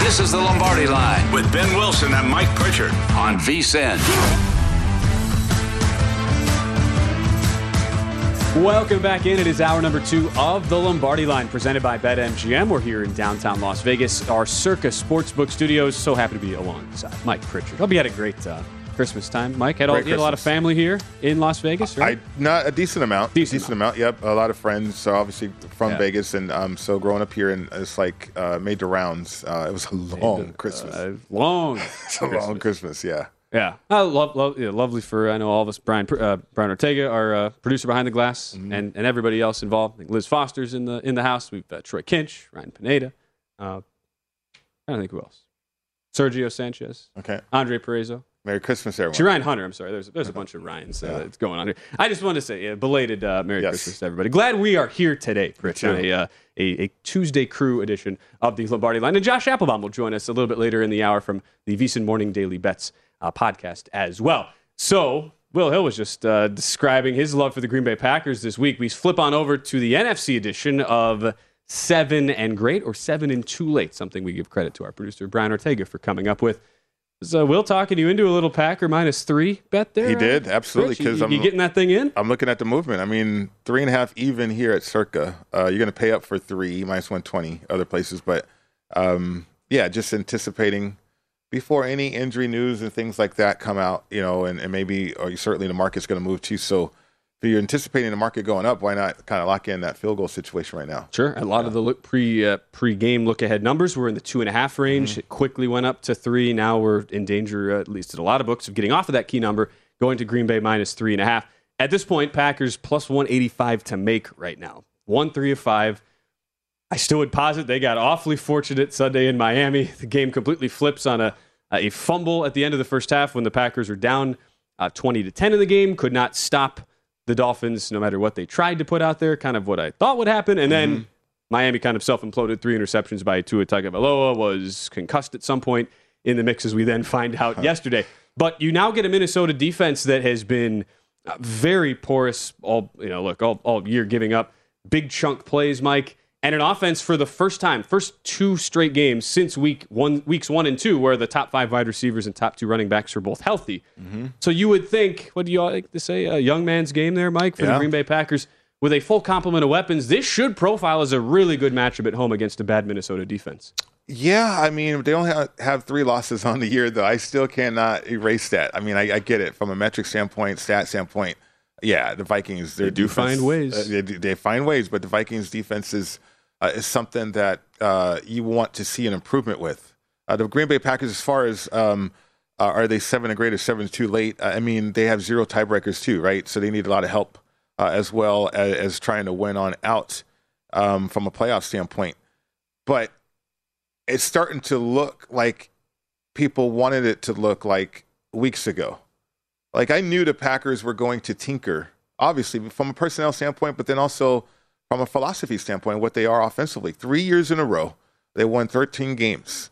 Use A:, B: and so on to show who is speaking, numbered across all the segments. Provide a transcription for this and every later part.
A: This is the Lombardi Line
B: with Ben Wilson and Mike Pritchard
A: on VSiN.
C: Welcome back in. It is hour number 2 of the Lombardi Line, presented by BetMGM. We're here in downtown Las Vegas, our Circa Sportsbook studios. So happy to be alongside Mike Pritchard. Hope you had a great Christmas time. Mike, you had a lot of family here in Las Vegas, right?
D: Not a decent amount. Decent amount. Yep. A lot of friends. So obviously from Vegas, and so growing up here, and it's like made the rounds. It was a long Christmas.
C: It's
D: a long Christmas. Yeah.
C: Yeah, lovely for I know all of us. Brian Ortega, our producer behind the glass, and everybody else involved. I think Liz Foster's in the house. We've Troy Kinch, Ryan Pineda. I don't think who else. Sergio Sanchez.
D: Okay.
C: Andre Parezo.
D: Merry Christmas, everyone.
C: Ryan Hunter. I'm sorry. There's a bunch of Ryans that's going on here. I just wanted to say belated Merry Christmas to everybody. Glad we are here today, Rich, on a Tuesday crew edition of the Lombardi Line. And Josh Applebaum will join us a little bit later in the hour from the VSiN Morning Daily Bets podcast as well. So Will Hill was just describing his love for the Green Bay Packers this week. We flip on over to the NFC edition of 7 and Great or 7 and Too Late, something we give credit to our producer Brian Ortega for coming up with. So Will talking you into a little Packer -3 bet there?
D: He did, absolutely.
C: Because you getting that thing in?
D: I'm looking at the movement. I mean, 3.5 even here at Circa. You're going to pay up for 3, -120 other places. But, just anticipating before any injury news and things like that come out, and maybe, or certainly the market's going to move too. So if you're anticipating the market going up, why not kind of lock in that field goal situation right now?
C: Sure. A lot of the pre-game look-ahead numbers were in the 2.5 range. It quickly went up to 3. Now we're in danger, at least at a lot of books, of getting off of that key number, going to Green Bay -3.5. At this point, Packers +185 to make right now. 1-3 of 5. I still would posit they got awfully fortunate Sunday in Miami. The game completely flips on a fumble at the end of the first half when the Packers were down 20-10 in the game, could not stop the Dolphins no matter what they tried to put out there, kind of what I thought would happen. And then Miami kind of self-imploded. 3 interceptions by Tua Tagovailoa, was concussed at some point in the mix, as we then find out yesterday. But you now get a Minnesota defense that has been very porous all year, giving up big chunk plays, Mike. And an offense for the first time, first 2 straight games since weeks 1 and 2, where the top 5 wide receivers and top 2 running backs are both healthy. So you would think, what do you all like to say, a young man's game there, Mike, for the Green Bay Packers? With a full complement of weapons, this should profile as a really good matchup at home against a bad Minnesota defense.
D: Yeah, I mean, they only have 3 losses on the year, though. I still cannot erase that. I mean, I get it from a metric standpoint, stat standpoint. Yeah, the Vikings,
C: they do find ways.
D: They find ways, but the Vikings defense is something that you want to see an improvement with. The Green Bay Packers, as far as are they 7 and Great or 7 too late? I mean, they have 0 tiebreakers too, right? So they need a lot of help as well as trying to win on out from a playoff standpoint. But it's starting to look like people wanted it to look like weeks ago. Like, I knew the Packers were going to tinker, obviously, from a personnel standpoint, but then also from a philosophy standpoint, what they are offensively. 3 years in a row, they won 13 games.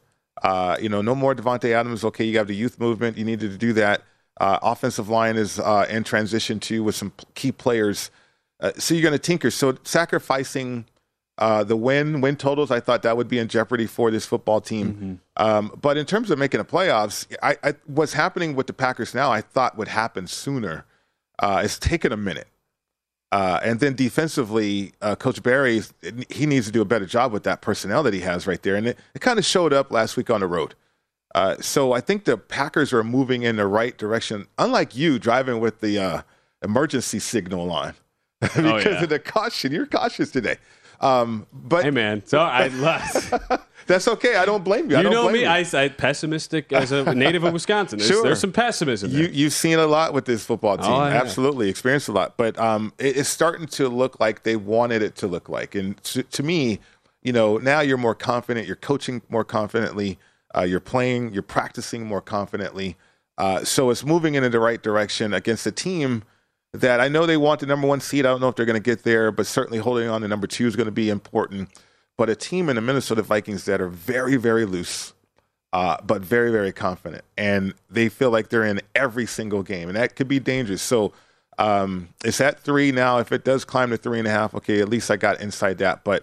D: No more Devontae Adams. Okay, you have the youth movement. You needed to do that. Offensive line is in transition too with some key players. So you're going to tinker. So sacrificing the win totals, I thought that would be in jeopardy for this football team. But in terms of making the playoffs, what's happening with the Packers now, I thought would happen sooner. It's taken a minute. And then defensively, Coach Barry, he needs to do a better job with that personnel that he has right there. And it kind of showed up last week on the road. So I think the Packers are moving in the right direction, unlike you driving with the emergency signal on because of the caution. You're cautious today. But
C: hey, man, so
D: that's okay. I don't blame you.
C: You know me. I'm pessimistic as a native of Wisconsin. There's some pessimism there.
D: You've seen a lot with this football team.
C: Oh, yeah.
D: Absolutely. Experienced a lot. But it's starting to look like they wanted it to look like. And to me, now you're more confident. You're coaching more confidently. You're playing. You're practicing more confidently. So it's moving in the right direction against a team that I know they want the number 1 seed. I don't know if they're going to get there, but certainly holding on to number 2 is going to be important. But a team in the Minnesota Vikings that are very, very loose, but very, very confident. And they feel like they're in every single game, and that could be dangerous. So it's at 3 now. If it does climb to 3.5, okay, at least I got inside that. But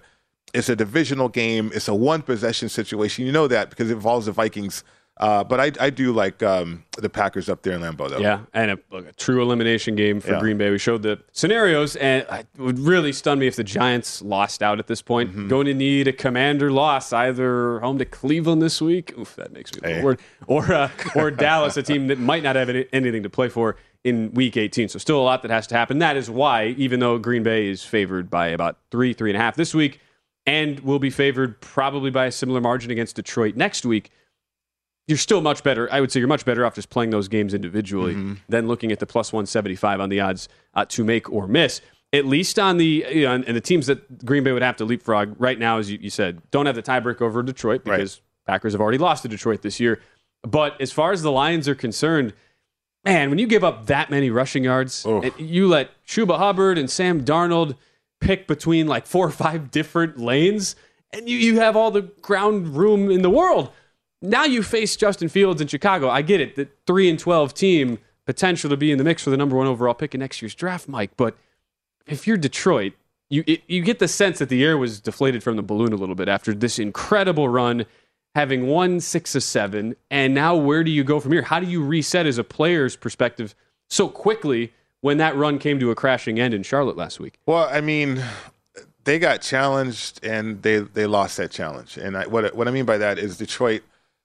D: It's a divisional game. It's a one-possession situation. You know that because it involves the Vikings. But I do like the Packers up there in Lambeau, though.
C: Yeah, and a true elimination game for Green Bay. We showed the scenarios, and it would really stun me if the Giants lost out at this point. Going to need a commander loss, either home to Cleveland this week. Oof, that makes me a little weird. Or Dallas, a team that might not have anything to play for in Week 18. So still a lot that has to happen. That is why, even though Green Bay is favored by about 3.5 this week, and will be favored probably by a similar margin against Detroit next week, you're still much better. I would say you're much better off just playing those games individually than looking at the plus 175 on the odds to make or miss. At least on the and the teams that Green Bay would have to leapfrog right now, as you said, don't have the tiebreaker over Detroit because Packers have already lost to Detroit this year. But as far as the Lions are concerned, man, when you give up that many rushing yards, you let Chuba Hubbard and Sam Darnold pick between like 4 or 5 different lanes, and you have all the ground room in the world. Now you face Justin Fields in Chicago. I get it, the 3-12 team, potential to be in the mix for the number 1 overall pick in next year's draft, Mike. But if you're Detroit, you get the sense that the air was deflated from the balloon a little bit after this incredible run, having won 6 of 7. And now where do you go from here? How do you reset as a player's perspective so quickly when that run came to a crashing end in Charlotte last week?
D: Well, I mean, they got challenged and they lost that challenge. And what I mean by that is Detroit,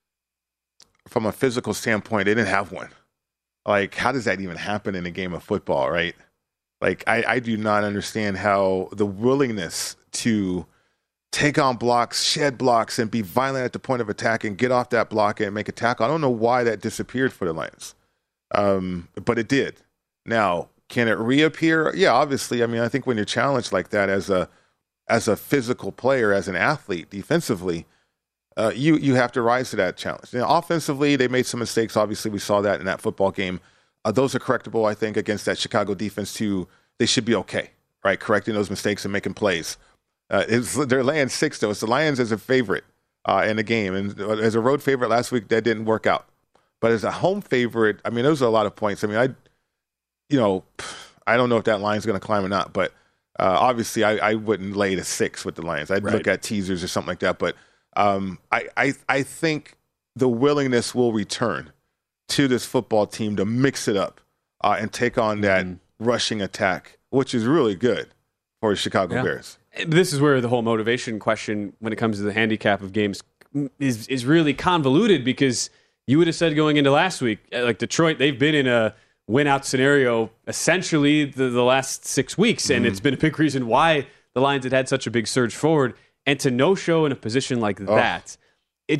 D: from a physical standpoint, they didn't have one. Like, how does that even happen in a game of football, right? Like, I do not understand how the willingness to take on blocks, shed blocks, and be violent at the point of attack and get off that block and make a tackle. I don't know why that disappeared for the Lions, but it did. Now, can it reappear? Yeah, obviously. I mean, I think when you're challenged like that as a physical player, as an athlete, defensively, you have to rise to that challenge. Now, offensively, they made some mistakes. Obviously, we saw that in that football game. Those are correctable, I think, against that Chicago defense, too. They should be okay, right? Correcting those mistakes and making plays. They're laying 6, though. It's the Lions as a favorite in the game. And as a road favorite last week, that didn't work out. But as a home favorite, I mean, those are a lot of points. I mean, I don't know if that line's going to climb or not. But obviously, I wouldn't lay the 6 with the Lions. I'd look at teasers or something like that. But I think the willingness will return to this football team to mix it up and take on that rushing attack, which is really good for the Chicago Bears.
C: This is where the whole motivation question when it comes to the handicap of games is really convoluted, because you would have said going into last week, like Detroit, they've been in a win-out scenario essentially the last 6 weeks, and it's been a big reason why the Lions had such a big surge forward. And to no-show in a position like that, it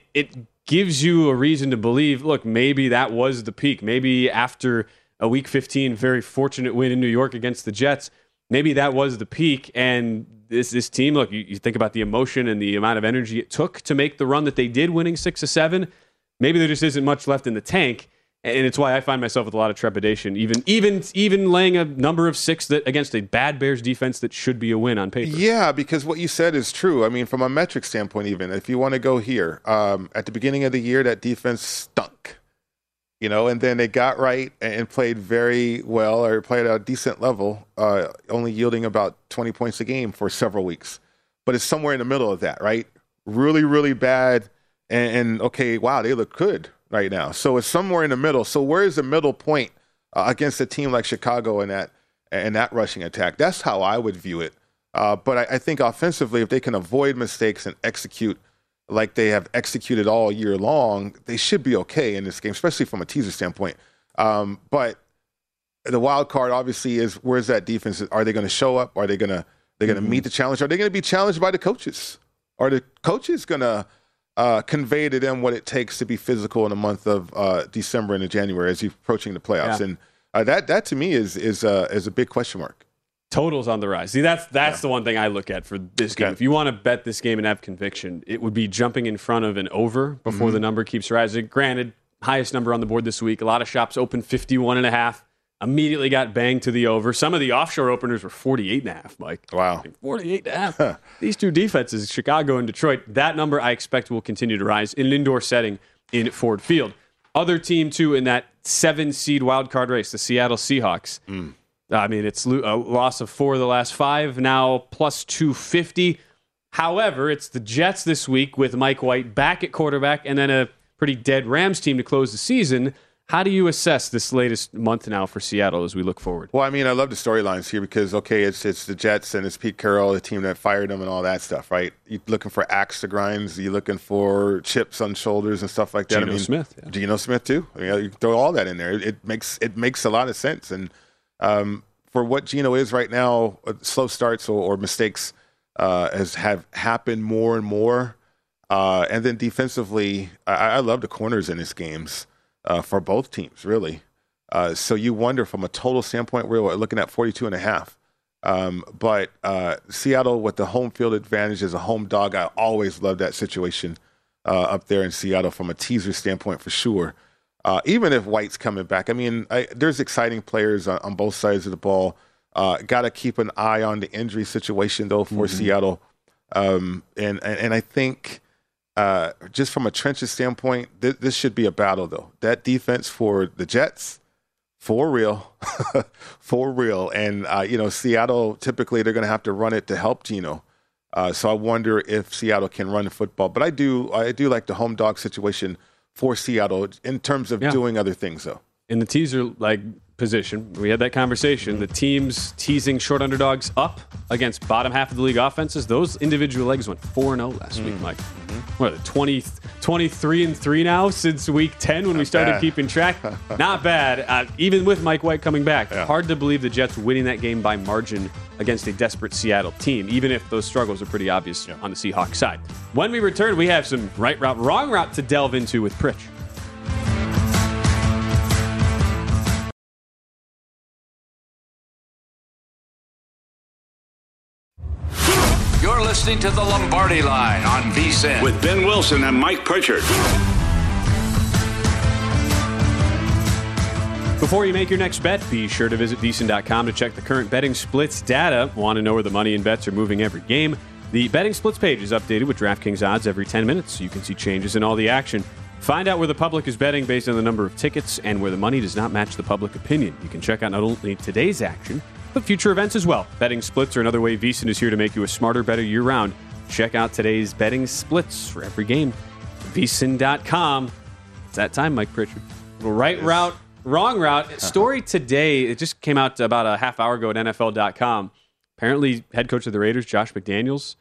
C: gives you a reason to believe, look, maybe that was the peak. Maybe after a Week 15 very fortunate win in New York against the Jets, maybe that was the peak. And this team, look, you think about the emotion and the amount of energy it took to make the run that they did, winning 6 of 7. Maybe there just isn't much left in the tank. And it's why I find myself with a lot of trepidation, even laying a number of 6 that against a bad Bears defense that should be a win on paper.
D: Yeah, because what you said is true. I mean, from a metric standpoint, even if you want to go here, at the beginning of the year, that defense stunk, and then they got right and played very well, or played at a decent level, only yielding about 20 points a game for several weeks. But it's somewhere in the middle of that, right? Really, really bad, and okay, wow, they look good right now. So it's somewhere in the middle. So where is the middle point against a team like Chicago and that rushing attack? That's how I would view it. But I think offensively, if they can avoid mistakes and execute like they have executed all year long, they should be okay in this game, especially from a teaser standpoint. But the wild card obviously is, where's that defense? Are they going to show up? Are they going to meet the challenge? Are they going to be challenged by the coaches? Are the coaches going to convey to them what it takes to be physical in the month of December and in January as you're approaching the playoffs? Yeah. And that to me is a big question mark.
C: Totals on the rise. See, that's the one thing I look at for this game. If you want to bet this game and have conviction, it would be jumping in front of an over before the number keeps rising. Granted, highest number on the board this week. A lot of shops open 51.5. Immediately got banged to the over. Some of the offshore openers were 48.5, Mike.
D: Wow.
C: 48.5. These two defenses, Chicago and Detroit, that number I expect will continue to rise in an indoor setting in Ford Field. Other team, too, in that 7-seed wildcard race, the Seattle Seahawks. I mean, it's a loss of 4 of the last 5, now plus 250. However, it's the Jets this week with Mike White back at quarterback and then a pretty dead Rams team to close the season. How do you assess this latest month now for Seattle as we look forward?
D: Well, I mean, I love the storylines here because, okay, it's the Jets and it's Pete Carroll, the team that fired him and all that stuff, right? You're looking for axe to grinds. You're looking for chips on shoulders and stuff like that.
C: Geno Smith. Yeah.
D: Geno Smith, too. I mean, you throw all that in there. It makes a lot of sense. And for what Geno is right now, slow starts or mistakes have happened more and more. And then defensively, I love the corners in these games. For both teams, really. So you wonder from a total standpoint, we're looking at 42.5. But Seattle with the home field advantage as a home dog, I always love that situation up there in Seattle from a teaser standpoint for sure. Even if White's coming back. I mean, there's exciting players on both sides of the ball. Got to keep an eye on the injury situation, though, for Seattle. And I think... just from a trenches standpoint, this should be a battle, though. That defense for the Jets, for real, for real. And, Seattle, typically they're going to have to run it to help Geno. So I wonder if Seattle can run the football. But I do like the home dog situation for Seattle in terms of doing other things, though.
C: In the teaser position, we had that conversation. The teams teasing short underdogs up against bottom half of the league offenses. Those individual legs went 4-0 last week, Mike. What are they, 23-3 now since week 10 when we started keeping track? Not bad. Even with Mike White coming back, hard to believe the Jets winning that game by margin against a desperate Seattle team, even if those struggles are pretty obvious on the Seahawks side. When we return, we have some right route, wrong route to delve into with Pritch.
A: You're listening to the Lombardi Line on VSiN
B: With Ben Wilson and Mike Pritchard.
C: Before you make your next bet, be sure to visit VSiN.com to check the current betting splits data. Want to know where the money and bets are moving every game? The betting splits page is updated with DraftKings odds every 10 minutes, so you can see changes in all the action. Find out where the public is betting based on the number of tickets and where the money does not match the public opinion. You can check out not only today's action, but future events as well. Betting splits are another way VSiN is here to make you a smarter, better year-round. Check out today's betting splits for every game. VSiN.com. It's that time, Mike Pritchard. Right route, wrong route. Story today, it just came out about a half hour ago at NFL.com. Apparently, head coach of the Raiders, Josh McDaniels,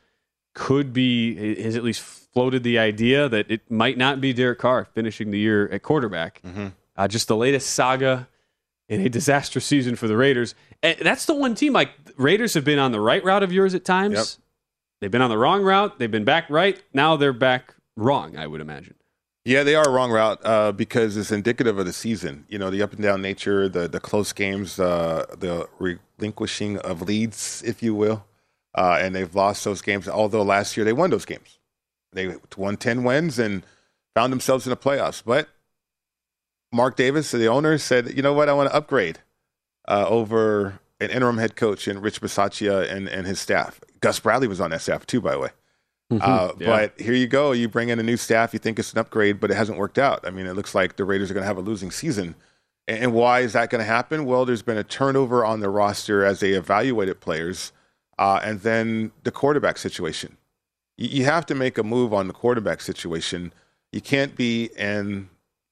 C: has at least floated the idea that it might not be Derek Carr finishing the year at quarterback. Just the latest saga in a disastrous season for the Raiders. And that's the one team, like, Raiders have been on the right route of yours at times.
D: Yep.
C: They've been on the wrong route. They've been back right. Now they're back wrong, I would imagine.
D: Yeah, they are a wrong route because it's indicative of the season. You know, the up and down nature, the close games, the relinquishing of leads, if you will. And they've lost those games, although last year they won those games. They won 10 wins and found themselves in the playoffs. But Mark Davis, the owner, said, you know what, I want to upgrade over an interim head coach in Rich Bisaccia and his staff. Gus Bradley was on that staff too, by the way. But here you go. You bring in a new staff. You think it's an upgrade, but it hasn't worked out. I mean, it looks like the Raiders are going to have a losing season. And why is that going to happen? Well, there's been a turnover on the roster as they evaluated players. And then the quarterback situation. You have to make a move on the quarterback situation. You can't be in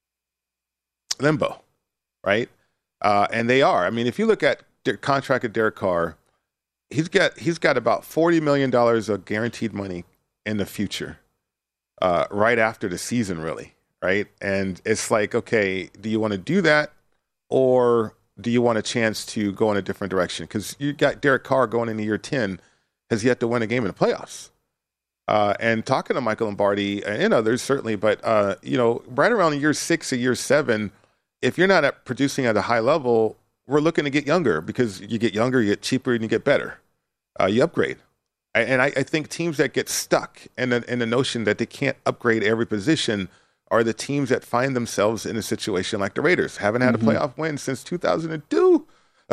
D: limbo, right? And they are. I mean, if you look at the contract of Derek Carr, he's got about $40 million of guaranteed money in the future, right after the season, really, right? And it's like, okay, do you want to do that, or do you want a chance to go in a different direction? Because you got Derek Carr going into year 10, has yet to win a game in the playoffs. And talking to Michael Lombardi and others, certainly, but, right around year 6 or year 7, if you're not producing at a high level, we're looking to get younger, because you get younger, you get cheaper, and you get better. You upgrade. And I think teams that get stuck in the notion that they can't upgrade every position are the teams that find themselves in a situation like the Raiders. Haven't had a playoff win since 2002.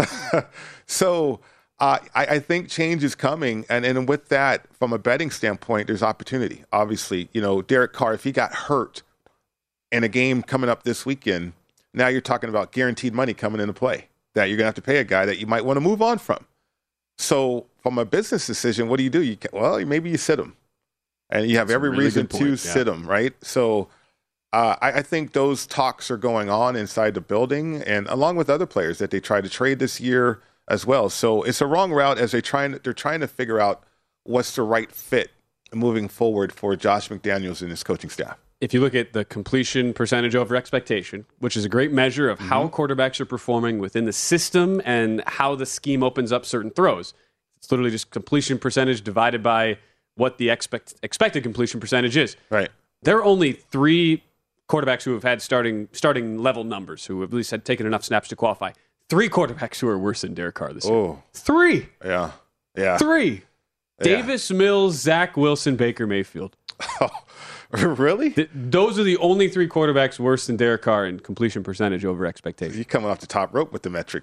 D: So I think change is coming. And with that, from a betting standpoint, there's opportunity. Obviously, Derek Carr, if he got hurt in a game coming up this weekend, now you're talking about guaranteed money coming into play that you're going to have to pay a guy that you might want to move on from. So from a business decision, what do? Maybe you sit him. and you have every
C: really
D: reason
C: good point,
D: to sit him, right? So I think those talks are going on inside the building, and along with other players that they try to trade this year as well. So it's a wrong route as they're trying to figure out what's the right fit moving forward for Josh McDaniels and his coaching staff.
C: If you look at the completion percentage over expectation, which is a great measure of how quarterbacks are performing within the system and how the scheme opens up certain throws, it's literally just completion percentage divided by what the expected completion percentage is.
D: Right.
C: There are only 3 quarterbacks who have had starting level numbers, who have at least had taken enough snaps to qualify. 3 quarterbacks who are worse than Derek Carr this year.
D: Oh.
C: 3.
D: Yeah.
C: 3.
D: Yeah.
C: Davis Mills, Zach Wilson, Baker Mayfield.
D: Really?
C: Those are the only 3 quarterbacks worse than Derek Carr in completion percentage over expectation.
D: You're coming off the top rope with the metrics.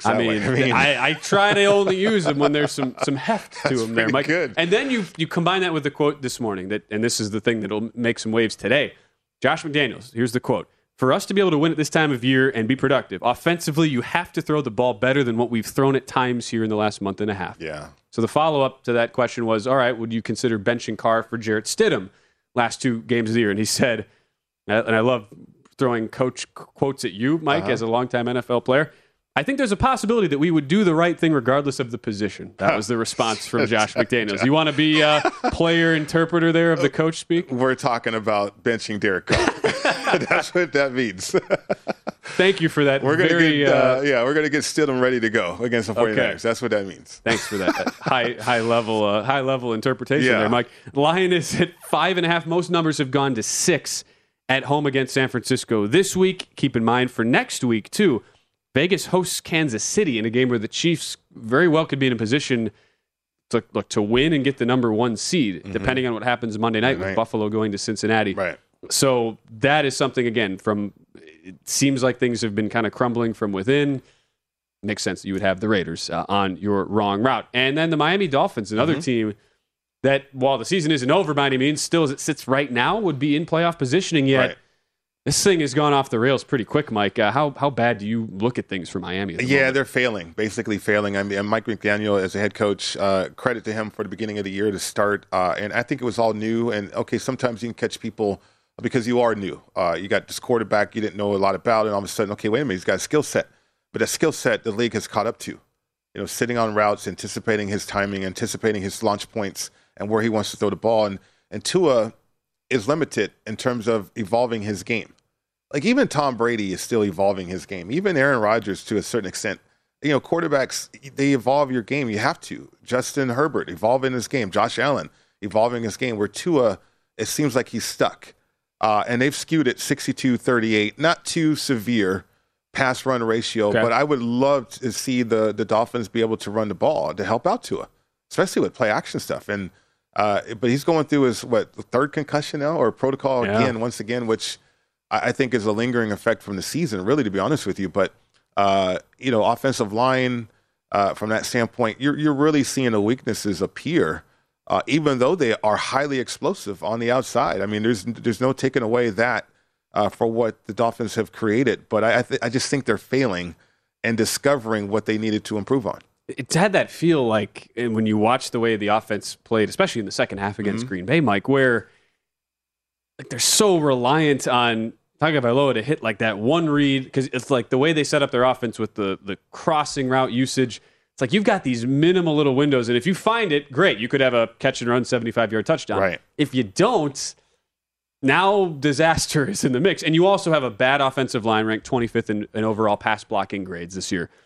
C: I try to only use them when there's some heft to them there, Mike.
D: Good.
C: And then you combine that with the quote this morning, and this is the thing that'll make some waves today. Josh McDaniels, here's the quote. For us to be able to win at this time of year and be productive, offensively, you have to throw the ball better than what we've thrown at times here in the last month and a half.
D: Yeah.
C: So the follow-up to that question was, all right, would you consider benching Carr for Jarrett Stidham last 2 games of the year? And he said, and I love throwing coach quotes at you, Mike, as a longtime NFL player, I think there's a possibility that we would do the right thing regardless of the position. That was the response from Josh McDaniels. You want to be a player interpreter there of the coach speak?
D: We're talking about benching Derek Carr. That's what that means.
C: Thank you for that.
D: We're going to get Stidham ready to go against the 49ers.
C: Okay.
D: That's what that means.
C: Thanks for that high level interpretation there, Mike. Lion is at 5.5. Most numbers have gone to 6 at home against San Francisco this week. Keep in mind for next week too, Vegas hosts Kansas City in a game where the Chiefs very well could be in a position to win and get the number 1 seed, depending on what happens Monday night with Buffalo going to Cincinnati.
D: Right.
C: So that is something, again, it seems like things have been kind of crumbling from within. Makes sense that you would have the Raiders on your wrong route. And then the Miami Dolphins, another team that, while the season isn't over by any means, still as it sits right now, would be in playoff positioning yet. Right. This thing has gone off the rails pretty quick, Mike. How bad do you look at things for Miami at the moment?
D: They're basically failing. I mean, Mike McDaniel, as a head coach, credit to him for the beginning of the year to start. And I think it was all new. And, okay, sometimes you can catch people because you are new. You got this quarterback you didn't know a lot about, and all of a sudden, okay, wait a minute, he's got a skill set. But that skill set the league has caught up to. You know, sitting on routes, anticipating his timing, anticipating his launch points, and where he wants to throw the ball. And Tua is limited in terms of evolving his game. Like, even Tom Brady is still evolving his game. Even Aaron Rodgers, to a certain extent. You know, quarterbacks, they evolve your game. You have to. Justin Herbert, evolving his game. Josh Allen, evolving his game. Where Tua, it seems like he's stuck. And they've skewed it 62-38. Not too severe pass-run ratio, but I would love to see the Dolphins be able to run the ball to help out Tua, especially with play-action stuff. And but he's going through his, 3rd concussion now, or protocol once again, which I think is a lingering effect from the season, really, to be honest with you. But, offensive line, from that standpoint, you're really seeing the weaknesses appear, even though they are highly explosive on the outside. I mean, there's no taking away that for what the Dolphins have created. But I just think they're failing and discovering what they needed to improve on.
C: It's had that feel like, and when you watch the way the offense played, especially in the second half against Green Bay, Mike, where like they're so reliant on Tagovailoa to hit like that one read, because it's like the way they set up their offense with the crossing route usage. It's like you've got these minimal little windows, and if you find it, great. You could have a catch and run 75-yard touchdown.
D: Right.
C: If you don't, now disaster is in the mix. And you also have a bad offensive line ranked 25th in overall pass blocking grades this year.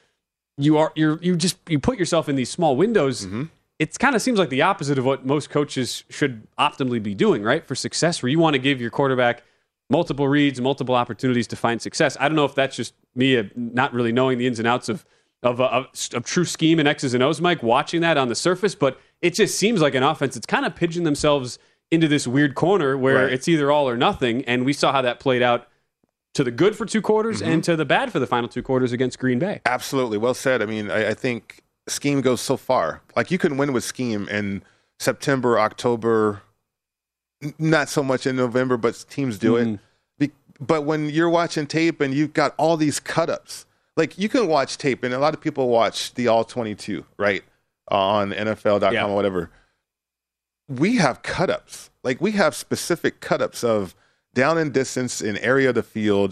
C: You put yourself in these small windows. It kind of seems like the opposite of what most coaches should optimally be doing, right? For success, where you want to give your quarterback multiple reads, multiple opportunities to find success. I don't know if that's just me not really knowing the ins and outs of true scheme and X's and O's, Mike, watching that on the surface, but it just seems like an offense that's kind of pigeoned themselves into this weird corner where it's either all or nothing, and we saw how that played out to the good for 2 quarters and to the bad for the final 2 quarters against Green Bay.
D: Absolutely. Well said. I mean, I think scheme goes so far. Like, you can win with scheme in September, October, not so much in November, but teams do it. But when you're watching tape and you've got all these cut-ups, like, you can watch tape, and a lot of people watch the All-22, right, on NFL.com or whatever. We have cut-ups. Like, we have specific cut-ups of down and distance in area of the field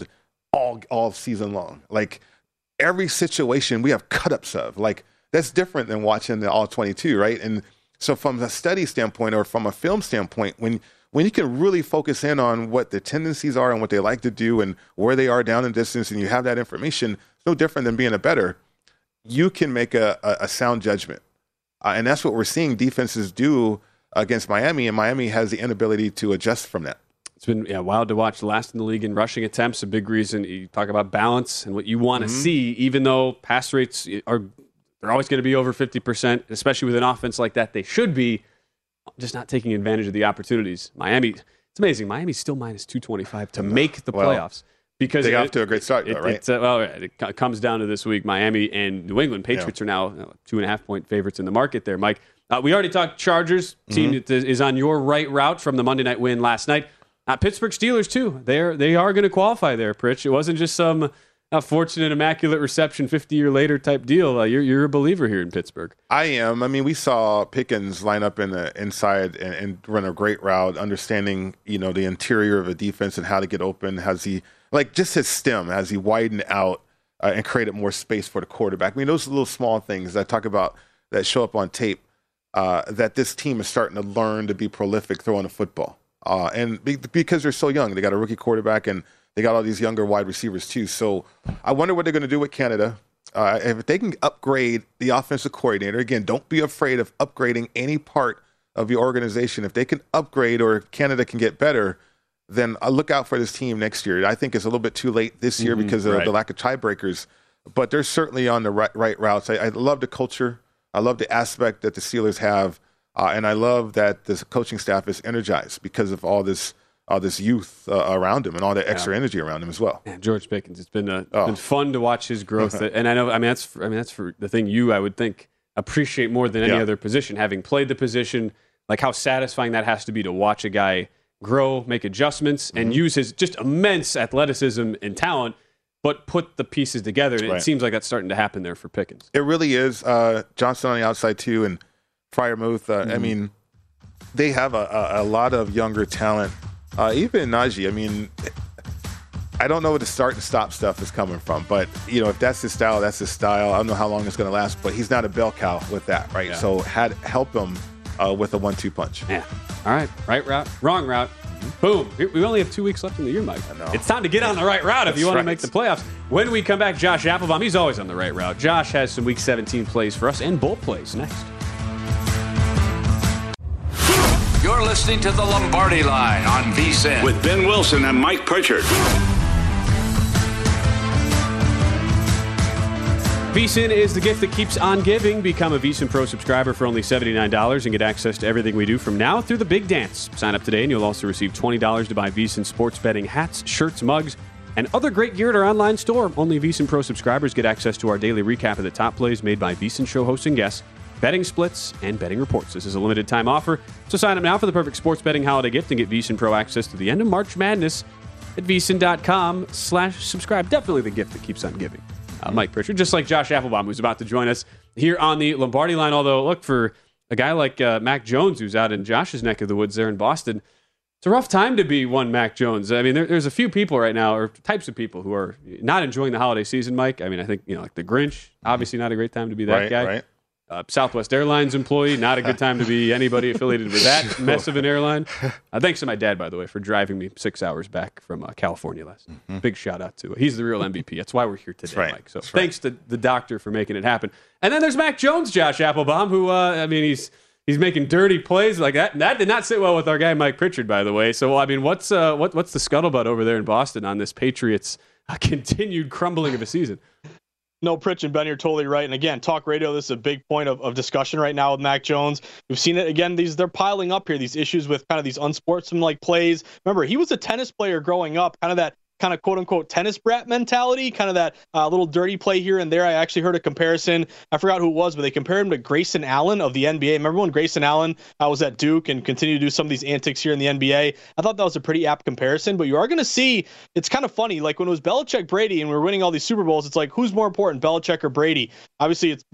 D: all season long. Like, every situation we have cut-ups of. Like, that's different than watching the All-22, right? And so from a study standpoint or from a film standpoint, when you can really focus in on what the tendencies are and what they like to do and where they are down in distance, and you have that information, it's no different than being a bettor, you can make a sound judgment. And that's what we're seeing defenses do against Miami, and Miami has the inability to adjust from that.
C: It's been wild to watch. Last in the league in rushing attempts. A big reason you talk about balance and what you want to see, even though pass rates they're always going to be over 50%, especially with an offense like that. They should be just not taking advantage of the opportunities. Miami, it's amazing. Miami's still minus 225 to make the playoffs. Because
D: they got off to a great start, right?
C: It comes down to this week. Miami and New England Patriots are now 2.5-point favorites in the market there, Mike. We already talked Chargers. Team that is on your right route from the Monday night win last night. Pittsburgh Steelers, too. They are going to qualify there, Pritch. It wasn't just some fortunate, immaculate reception 50-year later type deal. You're a believer here in Pittsburgh.
D: I am. I mean, we saw Pickens line up in the inside and run a great route, understanding, the interior of a defense and how to get open. Has he, just his stem, has he widened out and created more space for the quarterback? I mean, those little small things I talk about that show up on tape, that this team is starting to learn to be prolific throwing the football. And because they're so young, they got a rookie quarterback and they got all these younger wide receivers too. So I wonder what they're going to do with Canada. If they can upgrade the offensive coordinator, again, don't be afraid of upgrading any part of your organization. If they can upgrade or Canada can get better, then I look out for this team next year. I think it's a little bit too late this year because of the lack of tiebreakers, but they're certainly on the right routes. I love the culture. I love the aspect that the Steelers have. And I love that the coaching staff is energized because of all this youth around him and all that extra energy around him as well.
C: Yeah, George Pickens. It's been fun to watch his growth, and I know. That's for the thing I would think appreciate more than any other position. Having played the position, like how satisfying that has to be to watch a guy grow, make adjustments, and use his just immense athleticism and talent, but put the pieces together. And it seems like that's starting to happen there for Pickens.
D: It really is. Johnson on the outside too, and Freiermuth. I mean, they have a lot of younger talent. Even Najee, I mean, I don't know where the start and stop stuff is coming from, but, if that's his style, that's his style. I don't know how long it's going to last, but he's not a bell cow with that, right? Yeah. So help him with a 1-2 punch.
C: Yeah. All right. Right route, wrong route. Boom. We only have 2 weeks left in the year, Mike. I know. It's time to get on the right route if you want to make the playoffs. When we come back, Josh Applebaum, he's always on the right route. Josh has some Week 17 plays for us and bowl plays next.
A: You're listening to the Lombardi Line on VSiN
B: with Ben Wilson and Mike Pritchard.
C: VSiN is the gift that keeps on giving. Become a VSiN Pro subscriber for only $79 and get access to everything we do from now through the big dance. Sign up today and you'll also receive $20 to buy VSiN sports betting hats, shirts, mugs, and other great gear at our online store. Only VSiN Pro subscribers get access to our daily recap of the top plays made by VSiN show hosts and guests, betting splits, and betting reports. This is a limited time offer, so sign up now for the perfect sports betting holiday gift and get VSiN Pro access to the end of March Madness at VSiN.com/subscribe. Definitely the gift that keeps on giving. Mike Pritchard, just like Josh Applebaum, who's about to join us here on the Lombardi Line. Although, look, for a guy like Mac Jones, who's out in Josh's neck of the woods there in Boston, it's a rough time to be one Mac Jones. I mean, there's a few people right now, or types of people, who are not enjoying the holiday season, Mike. I mean, I think, like the Grinch, obviously not a great time to be that guy.
D: Right.
C: Southwest Airlines employee, not a good time to be anybody affiliated with that mess of an airline. Thanks to my dad, by the way, for driving me 6 hours back from California last night. Big shout out to he's the real MVP. That's why we're here today, Mike. So thanks to the doctor for making it happen. And then there's Mac Jones, Josh Applebaum, who, he's making dirty plays like that. That did not sit well with our guy, Mike Pritchard, by the way. So, I mean, what's the scuttlebutt over there in Boston on this Patriots continued crumbling of a season?
E: No, Pritch and Ben, you're totally right. And again, talk radio, this is a big point of discussion right now with Mac Jones. We've seen it again. They're piling up here, these issues with kind of these unsportsmanlike plays. Remember, he was a tennis player growing up, kind of that kind of quote unquote tennis brat mentality, kind of that little dirty play here and there. I actually heard a comparison. I forgot who it was, but they compared him to Grayson Allen of the NBA. Remember when Grayson Allen was at Duke and continued to do some of these antics here in the NBA? I thought that was a pretty apt comparison, but you are going to see, it's kind of funny. Like when it was Belichick Brady and we were winning all these Super Bowls, it's like, who's more important, Belichick or Brady? Obviously, it's,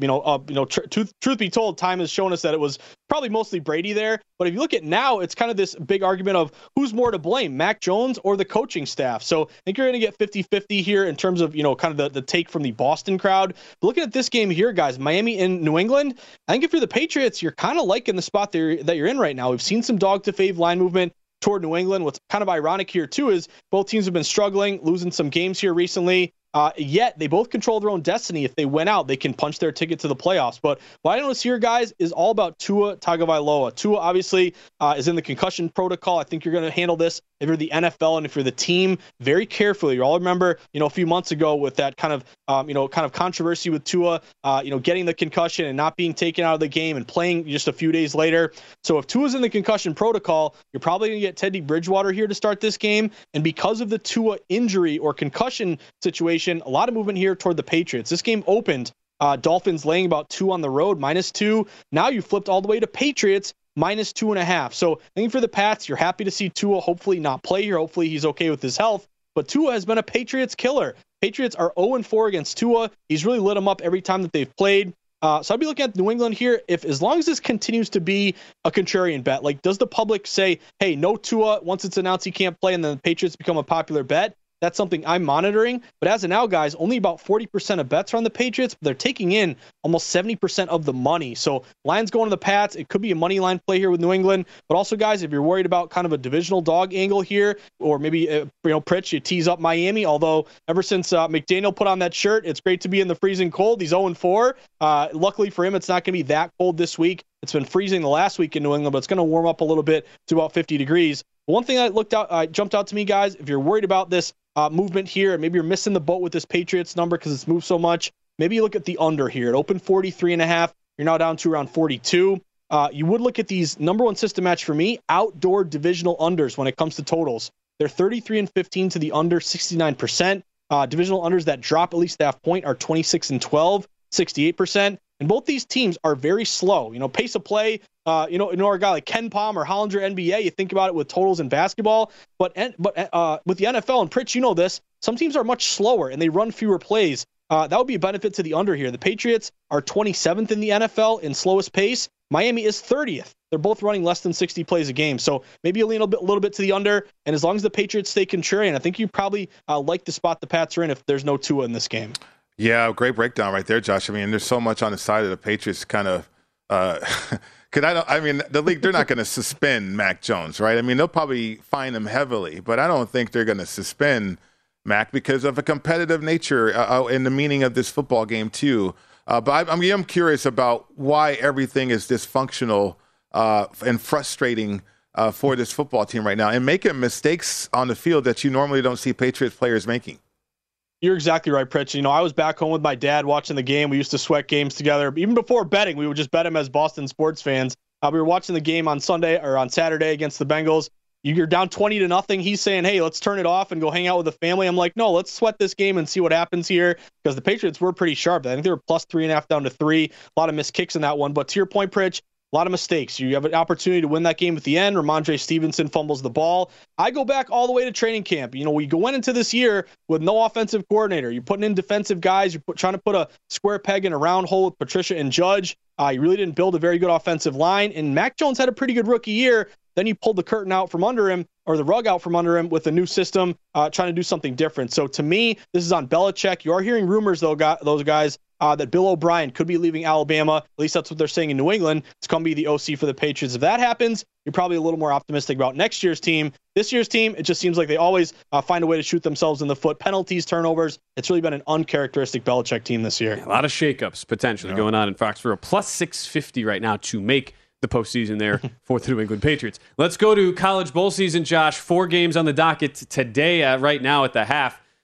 E: truth be told, time has shown us that it was probably mostly Brady there. But if you look at now, it's kind of this big argument of who's more to blame, Mac Jones or the coaching staff. So I think you're going to get 50-50 here in terms of, kind of the take from the Boston crowd. But looking at this game here, guys, Miami and New England, I think if you're the Patriots, you're kind of liking the spot that you're in right now. We've seen some dog to fave line movement toward New England. What's kind of ironic here, too, is both teams have been struggling, losing some games here recently. Yet they both control their own destiny. If they win out, they can punch their ticket to the playoffs. But what I notice here, guys, is all about Tua Tagovailoa. Tua obviously is in the concussion protocol. I think you're going to handle this if you're the NFL and if you're the team very carefully. You all remember, a few months ago with that kind of controversy with Tua, getting the concussion and not being taken out of the game and playing just a few days later. So if Tua's in the concussion protocol, you're probably going to get Teddy Bridgewater here to start this game. And because of the Tua injury or concussion situation, a lot of movement here toward the Patriots. This game opened Dolphins laying about 2 on the road, -2. Now you flipped all the way to Patriots, -2.5. So I think for the Pats, you're happy to see Tua hopefully not play here. Hopefully he's okay with his health. But Tua has been a Patriots killer. Patriots are 0-4 against Tua. He's really lit them up every time that they've played. So I'd be looking at New England here. As long as this continues to be a contrarian bet, like does the public say, hey, no Tua once it's announced he can't play and then the Patriots become a popular bet? That's something I'm monitoring. But as of now, guys, only about 40% of bets are on the Patriots, but they're taking in almost 70% of the money. So Lions going to the Pats. It could be a money line play here with New England. But also, guys, if you're worried about kind of a divisional dog angle here, or maybe, Pritch, you tease up Miami. Although ever since McDaniel put on that shirt, it's great to be in the freezing cold. He's 0-4. Luckily for him, it's not going to be that cold this week. It's been freezing the last week in New England, but it's going to warm up a little bit to about 50 degrees. But one thing that jumped out to me, guys, if you're worried about this movement here, and maybe you're missing the boat with this Patriots number because it's moved so much, maybe you look at the under here. It opened 43.5. You're now down to around 42. You would look at these number one system match for me, outdoor divisional unders when it comes to totals. They're 33-15 to the under, 69%. Divisional unders that drop at least half point are 26-12, 68%. And both these teams are very slow. Pace of play, our guy like Ken Pom or Hollinger NBA, you think about it with totals in basketball. But with the NFL, and Pritch, you know this, some teams are much slower and they run fewer plays. That would be a benefit to the under here. The Patriots are 27th in the NFL in slowest pace. Miami is 30th. They're both running less than 60 plays a game. So maybe you lean a little bit to the under. And as long as the Patriots stay contrarian, I think you probably like the spot the Pats are in if there's no Tua in this game.
D: Yeah, great breakdown right there, Josh. I mean, there's so much on the side of the Patriots kind of the league, they're not going to suspend Mac Jones, right? I mean, they'll probably fine him heavily, but I don't think they're going to suspend Mac because of a competitive nature in the meaning of this football game too. But I'm curious about why everything is dysfunctional and frustrating for this football team right now and making mistakes on the field that you normally don't see Patriots players making.
E: You're exactly right, Pritch. I was back home with my dad watching the game. We used to sweat games together. Even before betting, we would just bet him as Boston sports fans. We were watching the game on Saturday against the Bengals. You're down 20-0. He's saying, hey, let's turn it off and go hang out with the family. I'm like, no, let's sweat this game and see what happens here because the Patriots were pretty sharp. I think they were plus 3.5 down to 3. A lot of missed kicks in that one. But to your point, Pritch, a lot of mistakes. You have an opportunity to win that game at the end. Ramondre Stevenson fumbles the ball. I go back all the way to training camp. We went into this year with no offensive coordinator. You're putting in defensive guys. You're trying to put a square peg in a round hole with Patricia and Judge. You really didn't build a very good offensive line. And Mac Jones had a pretty good rookie year. Then you pulled the curtain out from under him, or the rug out from under him with a new system, trying to do something different. So to me, this is on Belichick. You are hearing rumors, though, those guys, that Bill O'Brien could be leaving Alabama. At least that's what they're saying in New England. It's going to be the OC for the Patriots. If that happens, you're probably a little more optimistic about next year's team. This year's team, it just seems like they always find a way to shoot themselves in the foot. Penalties, turnovers. It's really been an uncharacteristic Belichick team this year.
C: A lot of shakeups potentially going on in Foxborough. Plus 650 right now to make the postseason there for the New England Patriots. Let's go to college bowl season, Josh. 4 games on the docket today right now at the half.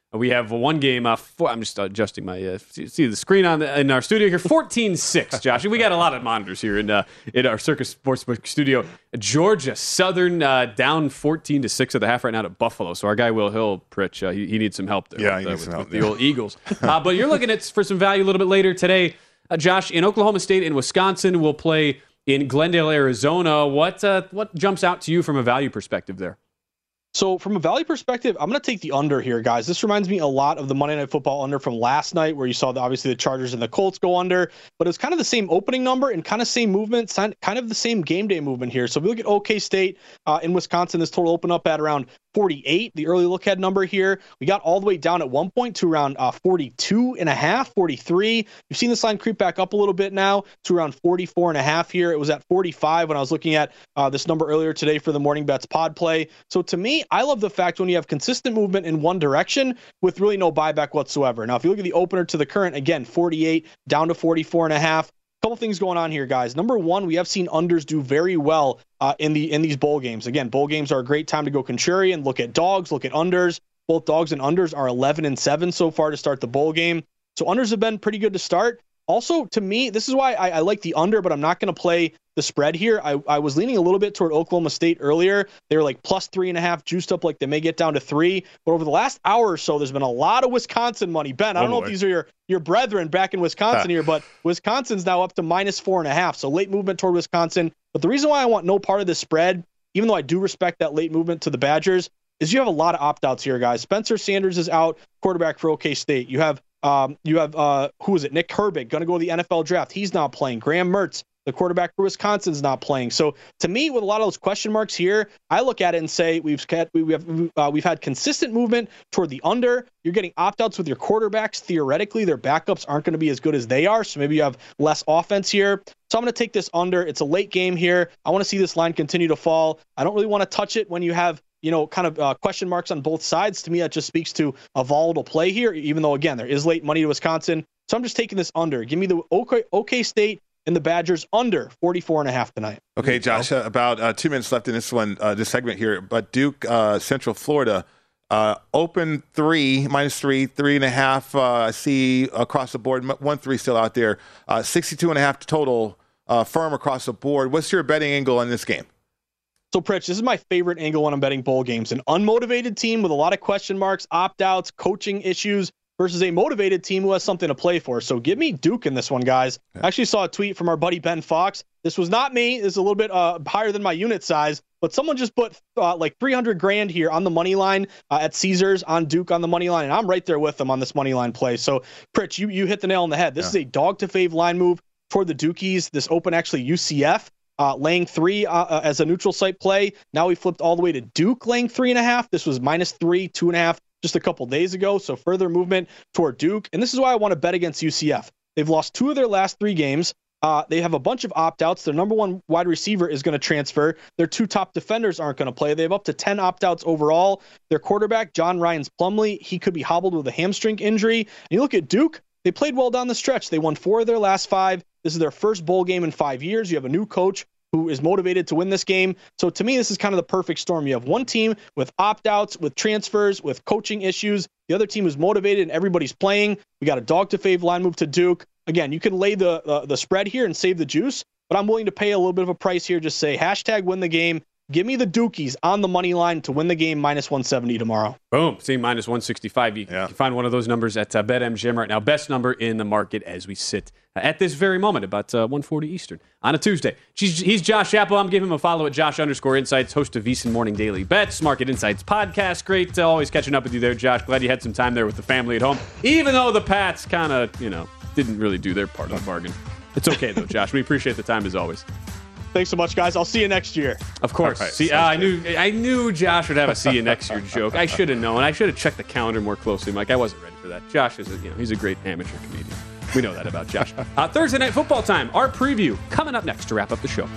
C: We have one game. I'm just adjusting my see the screen in our studio here. 14-6, Josh. We got a lot of monitors here in our Circus Sportsbook studio. Georgia Southern down 14-6 at the half right now to Buffalo. So our guy Will Hill, Pritch, he needs some help there.
D: Yeah, he needs some help
C: with the old Eagles. But you're looking at for some value a little bit later today, Josh. In Oklahoma State and Wisconsin, we'll play in Glendale, Arizona. What jumps out to you from a value perspective there?
E: So from a value perspective, I'm going to take the under here, guys. This reminds me a lot of the Monday Night Football under from last night, where you saw obviously the Chargers and the Colts go under, but it was kind of the same opening number and kind of same movement, kind of the same game day movement here. So if we look at OK State in Wisconsin, this total opened up at around 48, the early look ahead number here. We got all the way down at one point to around 42.5, 43. You've seen this line creep back up a little bit now to around 44.5 here. It was at 45 when I was looking at this number earlier today for the Morning Bets pod play. So to me, I love the fact when you have consistent movement in one direction with really no buyback whatsoever. Now, if you look at the opener to the current, again, 48 down to 44.5. Couple things going on here, guys. Number one, we have seen unders do very well in these bowl games. Again, bowl games are a great time to go contrarian, look at dogs, look at unders. Both dogs and unders are 11-7 so far to start the bowl game. So unders have been pretty good to start. Also, to me, this is why I like the under, but I'm not going to play the spread here. I was leaning a little bit toward Oklahoma State earlier. They were like plus 3.5, juiced up like they may get down to 3. But over the last hour or so, there's been a lot of Wisconsin money. Ben, I don't know if these are your brethren back in Wisconsin here, but Wisconsin's now up to minus 4.5. So late movement toward Wisconsin. But the reason why I want no part of this spread, even though I do respect that late movement to the Badgers, is you have a lot of opt-outs here, guys. Spencer Sanders is out, quarterback for OK State. You have who is it? Nick Herbig, going to go to the NFL draft. He's not playing. Graham Mertz, the quarterback for Wisconsin's not playing. So to me, with a lot of those question marks here, I look at it and say we've had consistent movement toward the under. You're getting opt-outs with your quarterbacks. Theoretically, their backups aren't going to be as good as they are. So maybe you have less offense here. So I'm going to take this under. It's a late game here. I want to see this line continue to fall. I don't really want to touch it when you have kind of question marks on both sides. To me, that just speaks to a volatile play here, even though, again, there is late money to Wisconsin. So I'm just taking this under. Give me the OK State and the Badgers under 44.5 tonight.
D: Okay, Josh, about 2 minutes left in this this segment here. But Duke, Central Florida, open 3, minus 3, 3.5. I see across the board, 1-3 still out there. 62.5 total, firm across the board. What's your betting angle on this game?
E: So, Pritch, this is my favorite angle when I'm betting bowl games. An unmotivated team with a lot of question marks, opt-outs, coaching issues versus a motivated team who has something to play for. So give me Duke in this one, guys. I actually saw a tweet from our buddy Ben Fox. This was not me. This is a little bit higher than my unit size, but someone just put like $300,000 here on the money line at Caesars on Duke on the money line, and I'm right there with them on this money line play. So, Pritch, you hit the nail on the head. This is a dog-to-fave line move toward the Dukies. This open actually UCF. Laying 3 as a neutral site play. Now we flipped all the way to Duke laying 3.5. This was minus 3, 2.5 just a couple days ago. So further movement toward Duke. And this is why I want to bet against UCF. They've lost 2 of their last 3 games. They have a bunch of opt-outs. Their number 1 wide receiver is going to transfer. Their 2 top defenders aren't going to play. They have up to 10 opt-outs overall. Their quarterback, John Ryans Plumlee, he could be hobbled with a hamstring injury. And you look at Duke, they played well down the stretch. They won 4 of their last 5. This is their first bowl game in 5 years. You have a new coach who is motivated to win this game. So to me, this is kind of the perfect storm. You have one team with opt-outs, with transfers, with coaching issues. The other team is motivated and everybody's playing. We got a dog-to-fave line move to Duke. Again, you can lay the spread here and save the juice, but I'm willing to pay a little bit of a price here. Just say hashtag win the game. Give me the Dukies on the money line to win the game minus 170 tomorrow.
C: Boom. See, minus 165. You can find one of those numbers at BetMGM right now. Best number in the market as we sit at this very moment, about 1:40 Eastern on a Tuesday. He's Josh Apple. I'm giving him a follow at Josh_Insights, host of VSiN Morning Daily Bets, Market Insights podcast. Great always catching up with you there, Josh. Glad you had some time there with the family at home, even though the Pats kind of, didn't really do their part of the bargain. It's okay, though, Josh. We appreciate the time as always.
E: Thanks so much, guys. I'll see you next year.
C: Of course. Right. See, I knew Josh would have a see you next year joke. I should have known. I should have checked the calendar more closely, Mike. I wasn't ready for that. Josh is he's a great amateur comedian. We know that about Josh. Thursday Night Football time. Our preview coming up next to wrap up the show.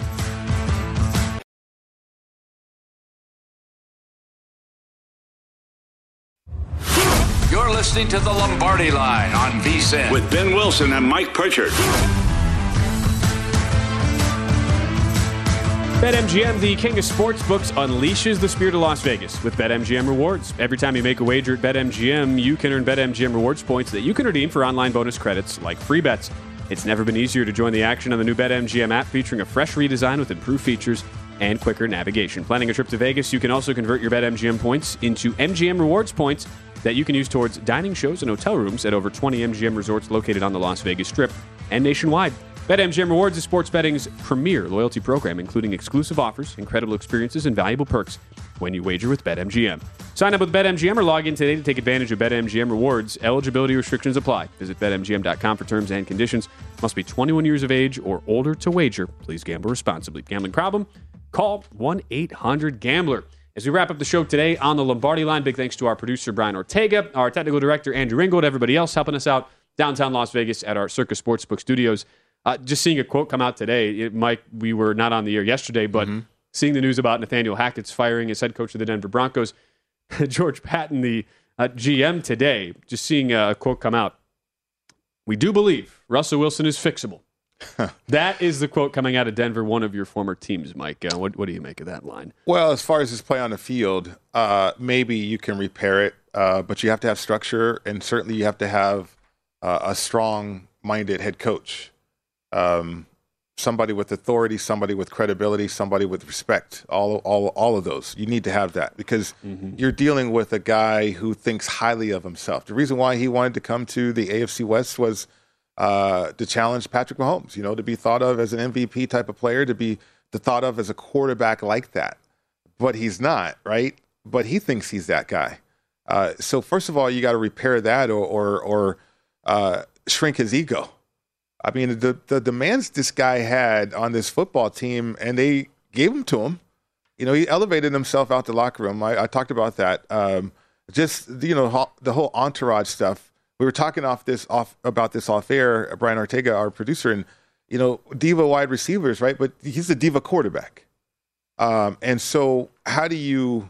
A: You're listening to the Lombardi Line on VSiN
B: with Ben Wilson and Mike Pritchard.
C: BetMGM, the king of sportsbooks, unleashes the spirit of Las Vegas with BetMGM Rewards. Every time you make a wager at BetMGM, you can earn BetMGM Rewards points that you can redeem for online bonus credits like free bets. It's never been easier to join the action on the new BetMGM app, featuring a fresh redesign with improved features and quicker navigation. Planning a trip to Vegas, you can also convert your BetMGM points into MGM Rewards points that you can use towards dining shows and hotel rooms at over 20 MGM resorts located on the Las Vegas Strip and nationwide. BetMGM Rewards is sports betting's premier loyalty program, including exclusive offers, incredible experiences, and valuable perks when you wager with BetMGM. Sign up with BetMGM or log in today to take advantage of BetMGM Rewards. Eligibility restrictions apply. Visit BetMGM.com for terms and conditions. Must be 21 years of age or older to wager. Please gamble responsibly. Gambling problem? Call 1-800-GAMBLER. As we wrap up the show today on the Lombardi Line, big thanks to our producer, Brian Ortega, our technical director, Andrew Ringgold, everybody else helping us out downtown Las Vegas at our Circus Sportsbook studios. Just seeing a quote come out today, Mike, we were not on the air yesterday, but seeing the news about Nathaniel Hackett's firing as head coach of the Denver Broncos, George Patton, the GM today, just seeing a quote come out. We do believe Russell Wilson is fixable. That is the quote coming out of Denver, one of your former teams, Mike. What do you make of that line?
D: Well, as far as his play on the field, maybe you can repair it, but you have to have structure, and certainly you have to have a strong-minded head coach. Somebody with authority, somebody with credibility, somebody with respect, all of those. You need to have that because you're dealing with a guy who thinks highly of himself. The reason why he wanted to come to the AFC West was to challenge Patrick Mahomes, to be thought of as an MVP type of player, to be thought of as a quarterback like that. But he's not, right? But he thinks he's that guy. So first of all, you got to repair that or shrink his ego. I mean, the demands this guy had on this football team, and they gave them to him. He elevated himself out the locker room. I talked about that. The whole entourage stuff. We were talking about this off air, Brian Ortega, our producer, and, diva wide receivers, right? But he's a diva quarterback. And so how do you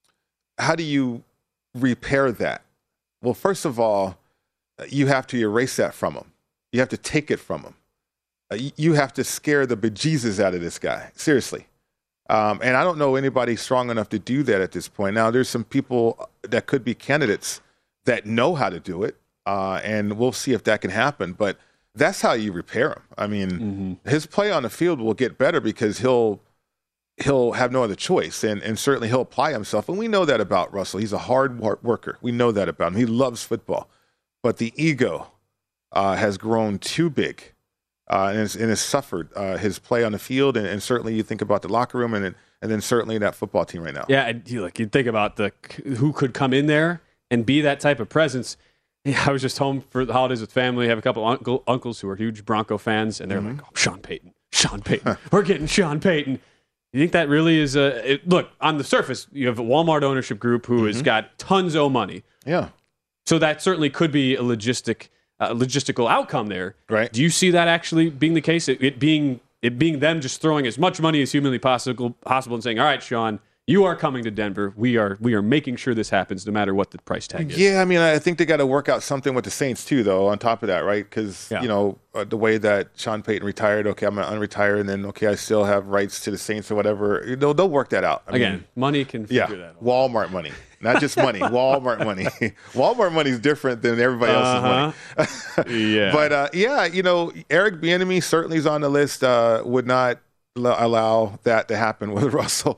D: repair that? Well, first of all, you have to erase that from him. You have to take it from him. You have to scare the bejesus out of this guy. Seriously. And I don't know anybody strong enough to do that at this point. Now, there's some people that could be candidates that know how to do it, and we'll see if that can happen. But that's how you repair him. I mean, his play on the field will get better because he'll have no other choice, and certainly he'll apply himself. And we know that about Russell. He's a hard worker. We know that about him. He loves football. But the ego has grown too big and has suffered his play on the field. And certainly you think about the locker room and then certainly that football team right now.
C: Yeah, and you think about who could come in there and be that type of presence. Yeah, I was just home for the holidays with family. I have a couple uncles who are huge Bronco fans, and they're like, oh, Sean Payton. We're getting Sean Payton. You think that really is look, on the surface, you have a Walmart ownership group who has got tons of money.
D: Yeah.
C: So that certainly could be a logistical outcome there.
D: Right.
C: Do you see that actually being the case? It being them just throwing as much money as humanly possible and saying, all right, Sean, you are coming to Denver. We are making sure this happens no matter what the price tag is.
D: Yeah, I mean, I think they got to work out something with the Saints too, though, on top of that, right? Because, the way that Sean Payton retired, okay, I'm going to unretire, and then, okay, I still have rights to the Saints or whatever. They'll work that out. I mean,
C: money can figure that out.
D: Walmart money. Not just money, Walmart money. Walmart money is different than everybody else's money.
C: Yeah.
D: But, Eric Bieniemy certainly is on the list, would not allow that to happen with Russell.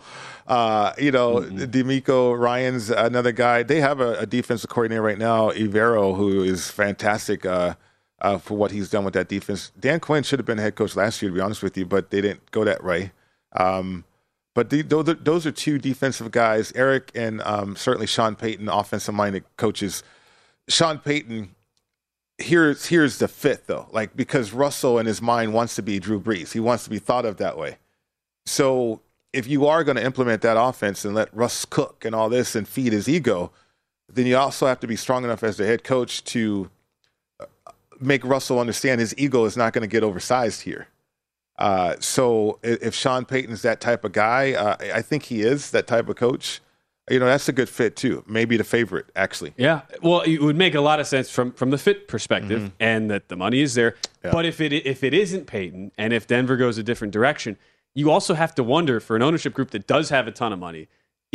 D: D'Amico Ryan's another guy. They have a defensive coordinator right now, Evero, who is fantastic for what he's done with that defense. Dan Quinn should have been head coach last year, to be honest with you, but they didn't go that way. But those are two defensive guys, Eric and certainly Sean Payton, offensive-minded coaches. Sean Payton, here's the fit, though, because Russell in his mind wants to be Drew Brees. He wants to be thought of that way. So if you are going to implement that offense and let Russ cook and all this and feed his ego, then you also have to be strong enough as the head coach to make Russell understand his ego is not going to get oversized here. So if Sean Payton's that type of guy, I think he is that type of coach. That's a good fit too. Maybe the favorite, actually.
C: Yeah. Well, it would make a lot of sense from the fit perspective, and that the money is there. Yeah. But if it isn't Payton, and if Denver goes a different direction, you also have to wonder for an ownership group that does have a ton of money,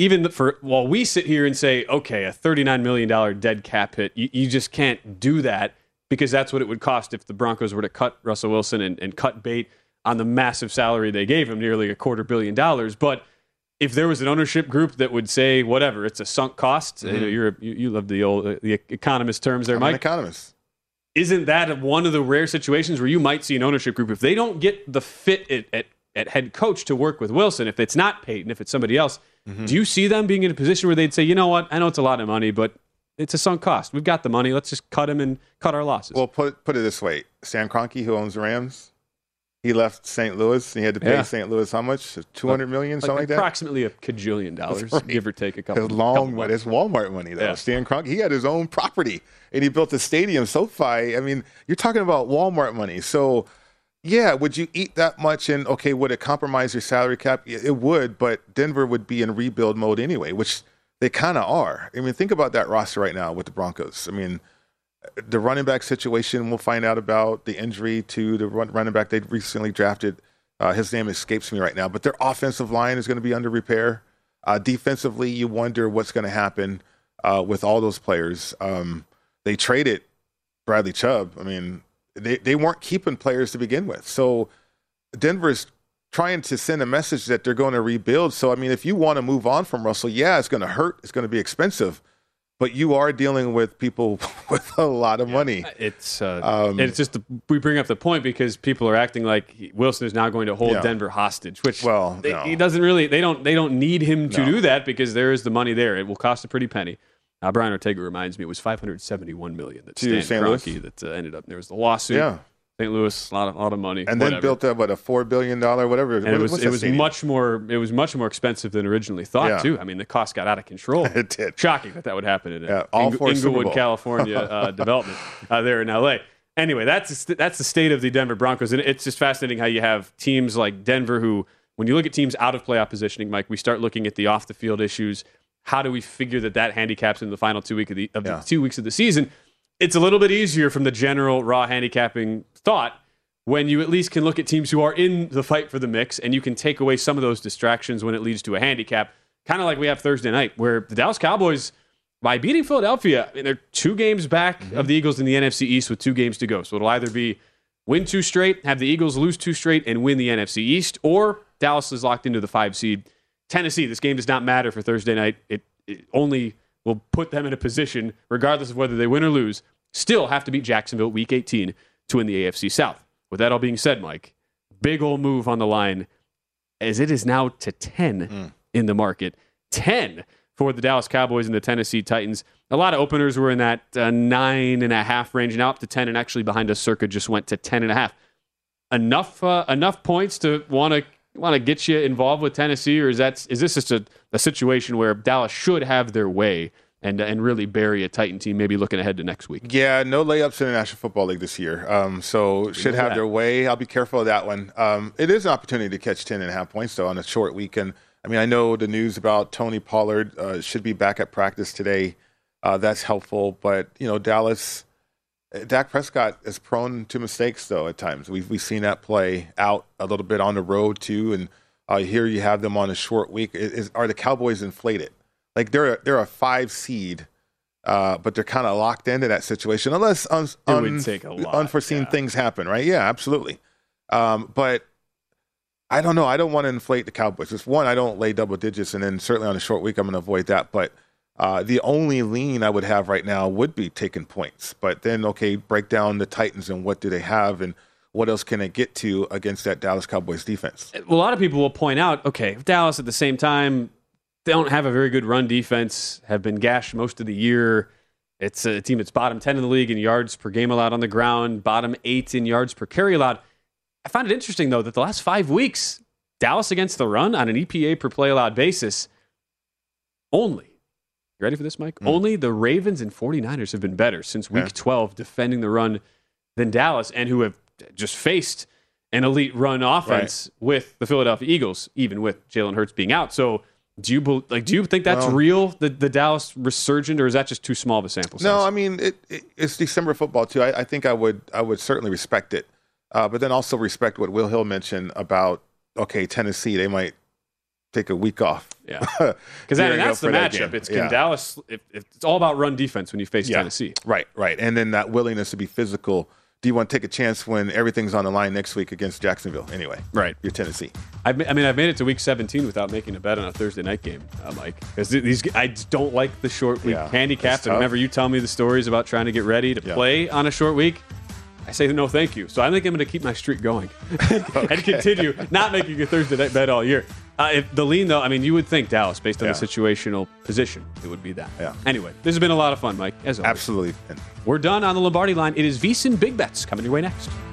C: while we sit here and say, okay, a $39 million dead cap hit, you just can't do that because that's what it would cost if the Broncos were to cut Russell Wilson and cut bait on the massive salary they gave him, nearly $250 million. But if there was an ownership group that would say, whatever, it's a sunk cost, you love the economist terms there,
D: I'm
C: Mike.
D: an economist.
C: Isn't that one of the rare situations where you might see an ownership group, if they don't get the fit at head coach to work with Wilson, if it's not Peyton, if it's somebody else, do you see them being in a position where they'd say, you know what, I know it's a lot of money, but it's a sunk cost. We've got the money. Let's just cut him and cut our losses.
D: Well, put it this way. Stan Kroenke, who owns the Rams, he left St. Louis, and he had to pay St. Louis how much? $200 million, something like that?
C: Approximately $1 kajillion, right. Give or take a couple.
D: It's Walmart money, though.
C: Yeah.
D: Stan Kroenke, he had his own property, and he built a stadium, SoFi. I mean, you're talking about Walmart money. So, yeah, would you eat that much? And, okay, would it compromise your salary cap? It would, but Denver would be in rebuild mode anyway, which they kind of are. I mean, think about that roster right now with the Broncos. I mean, the running back situation, we'll find out about the injury to the running back they recently drafted. His name escapes me right now, but their offensive line is going to be under repair. Defensively, you wonder what's going to happen with all those players. They traded Bradley Chubb. I mean, they weren't keeping players to begin with. So Denver's trying to send a message that they're going to rebuild. So, I mean, if you want to move on from Russell, yeah, it's going to hurt. It's going to be expensive. But you are dealing with people with a lot of money.
C: It's just we bring up the point because people are acting like Wilson is now going to hold Denver hostage, which he doesn't really. They don't need him to do that because there is the money there. It will cost a pretty penny. Brian Ortega reminds me it was $571 million that Stan Kroenke that ended up. There was the lawsuit. Yeah. St. Louis, a lot of money,
D: and then built up a $4 billion whatever.
C: And it was much more expensive than originally thought too. I mean, the cost got out of control.
D: It did.
C: Shocking that would happen in Inglewood, California development there in LA. Anyway, that's the state of the Denver Broncos, and it's just fascinating how you have teams like Denver who, when you look at teams out of playoff positioning, Mike, we start looking at the off the field issues. How do we figure that handicaps in the final 2 weeks of the 2 weeks of the season? It's a little bit easier from the general raw handicapping thought when you at least can look at teams who are in the fight for the mix and you can take away some of those distractions when it leads to a handicap, kind of like we have Thursday night, where the Dallas Cowboys, by beating Philadelphia, I mean, they're 2 games back of the Eagles in the NFC East with 2 games to go. So it'll either be win 2 straight, have the Eagles lose 2 straight, and win the NFC East, or Dallas is locked into the 5 seed. Tennessee, this game does not matter for Thursday night. It only will put them in a position, regardless of whether they win or lose, still have to beat Jacksonville Week 18 to win the AFC South. With that all being said, Mike, big old move on the line, as it is now to 10 in the market. 10 for the Dallas Cowboys and the Tennessee Titans. A lot of openers were in that 9.5 range, now up to 10, and actually behind us, Circa just went to 10.5. Enough points to want to get you involved with Tennessee, or is this just a situation where Dallas should have their way and really bury a Titan team, maybe looking ahead to next week?
D: Yeah, no layups in the National Football League this year. So should have their way. I'll be careful of that one. It is an opportunity to catch 10.5 points, though, on a short weekend. I mean, I know the news about Tony Pollard should be back at practice today. That's helpful. But, Dallas, Dak Prescott is prone to mistakes, though, at times. We've seen that play out a little bit on the road, too. And here you have them on a short week. Are the Cowboys inflated? Like, they're a 5 seed, but they're kind of locked into that situation unless unforeseen things happen, right? Yeah, absolutely. But I don't know. I don't want to inflate the Cowboys. Just one, I don't lay double digits, and then certainly on a short week, I'm going to avoid that. But the only lean I would have right now would be taking points. But then, okay, break down the Titans and what do they have and what else can it get to against that Dallas Cowboys defense?
C: Well, a lot of people will point out, okay, Dallas at the same time, they don't have a very good run defense, have been gashed most of the year. It's a team that's bottom 10 in the league in yards per game allowed on the ground, bottom 8 in yards per carry allowed. I find it interesting, though, that the last 5 weeks, Dallas against the run on an EPA per play allowed basis, only, you ready for this, Mike? Only the Ravens and 49ers have been better since week 12 defending the run than Dallas, and who have just faced an elite run offense with the Philadelphia Eagles, even with Jalen Hurts being out. So do you think that's real, the Dallas resurgent, or is that just too small of a sample size?
D: No, I mean, it's December football, too. I think I would certainly respect it. But then also respect what Will Hill mentioned about okay, Tennessee, they might take a week off.
C: Yeah, because that's the matchup.
D: Game.
C: It's can Dallas. It's all about run defense when you face Tennessee.
D: Right, and then that willingness to be physical. Do you want to take a chance when everything's on the line next week against Jacksonville? Anyway,
C: right.
D: You're Tennessee.
C: I've made it to week 17 without making a bet on a Thursday night game, Mike. Because I don't like the short week handicap. And whenever you tell me the stories about trying to get ready to play on a short week, I say no, thank you. So I think I'm going to keep my streak going and continue not making a Thursday night bet all year. If the lean, though, you would think Dallas, based on the situational position, it would be that.
D: Yeah.
C: Anyway, this has been a lot of fun, Mike, as always.
D: Absolutely.
C: We're done on the Lombardi line. It is VSiN Big Bets coming your way next.